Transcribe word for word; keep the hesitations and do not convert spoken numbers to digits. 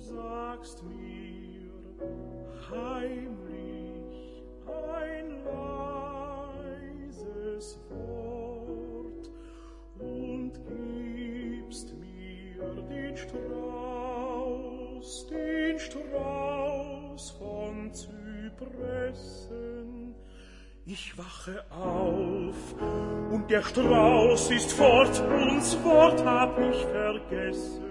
sagst mir heimlich ein leises Wort und gibst mir den Strauß, den Strauß von Zypressen. Ich wache auf, und der Strauß ist fort, und's Wort hab ich vergessen.